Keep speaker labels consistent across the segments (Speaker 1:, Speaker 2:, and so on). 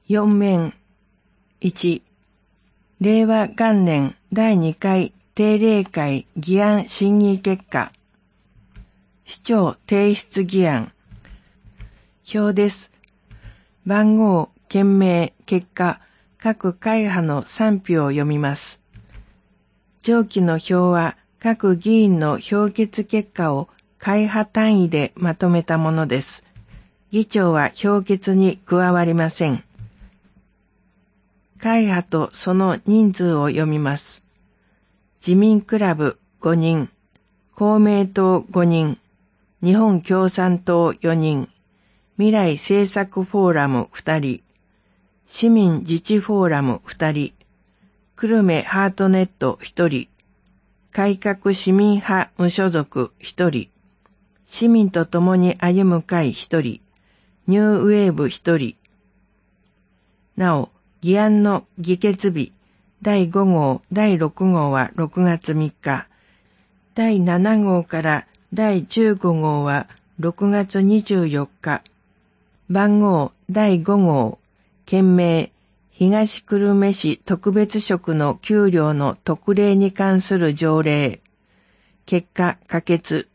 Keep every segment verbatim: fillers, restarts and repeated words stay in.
Speaker 1: よん面。いち、令和元年だいにかい定例会議案審議結果。市長提出議案。表です。番号、件名、結果、各会派の賛否を読みます。上記の表は各議員の評決結果を会派単位でまとめたものです。議長は評決に加わりません。会派とその人数を読みます。自民クラブごにん、公明党ごにん、日本共産党よにん、未来政策フォーラムふたり、市民自治フォーラムふたり、久留米ハートネットひとり、改革市民派無所属ひとり、市民と共に歩む会ひとり、ニューウェーブひとり。なお、議案の議決日、だいご号、だいろく号はろくがつみっか、だいなな号からだいじゅうご号はろくがつにじゅうよっか。番号だいご号、件名、東久留米市特別職の給料の特例に関する条例。結果、可決。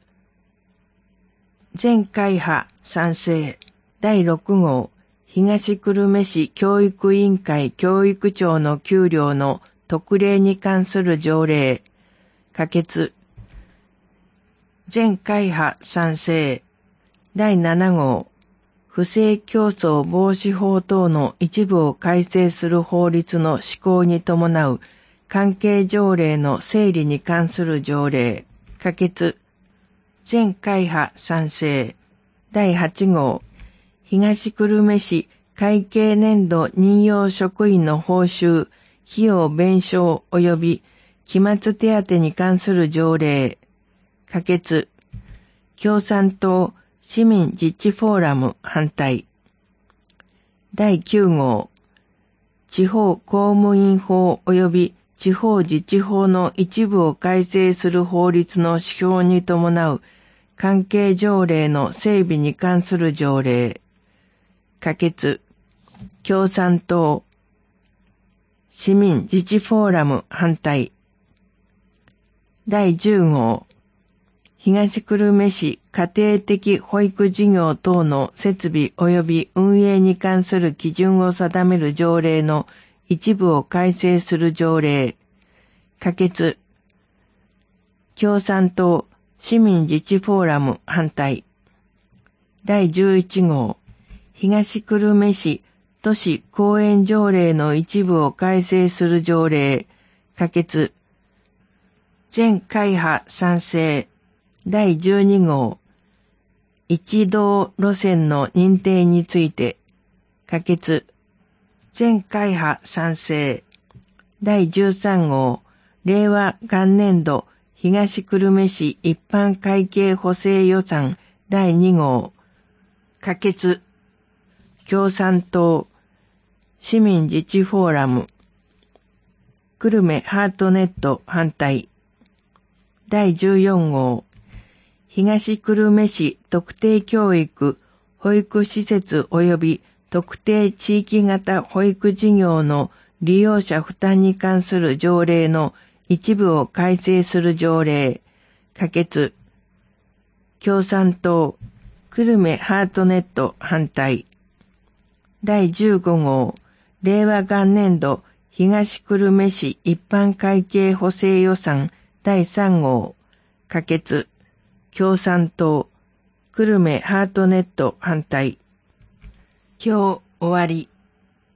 Speaker 1: 全会派賛成。だいろく号、東久留米市教育委員会教育長の給料の特例に関する条例。可決。全会派賛成。だいなな号、不正競争防止法等の一部を改正する法律の施行に伴う関係条例の整理に関する条例。可決。全会派賛成。だいはち号、東久留米市会計年度任用職員の報酬、費用弁償及び期末手当に関する条例。可決。共産党市民自治フォーラム反対。だいきゅう号、地方公務員法及び地方自治法の一部を改正する法律の施行に伴う関係条例の整備に関する条例。可決。共産党市民自治フォーラム反対。だいじゅう号、東久留米市家庭的保育事業等の設備及び運営に関する基準を定める条例の一部を改正する条例。可決。共産党市民自治フォーラム反対。だいじゅういち号、東久留米市都市公園条例の一部を改正する条例。可決。全会派賛成。だいじゅうに号、一道路線の認定について。可決。全会派賛成。だいじゅうさん号、令和元年度東久留米市一般会計補正予算だいに号。可決。共産党市民自治フォーラム。久留米ハートネット反対。だいじゅうよん号、東久留米市特定教育保育施設及び特定地域型保育事業の利用者負担に関する条例の一部を改正する条例。可決。共産党久留米ハートネット反対。だいじゅうご号、令和元年度東久留米市一般会計補正予算だいさん号。可決。共産党久留米ハートネット反対。今日終わり。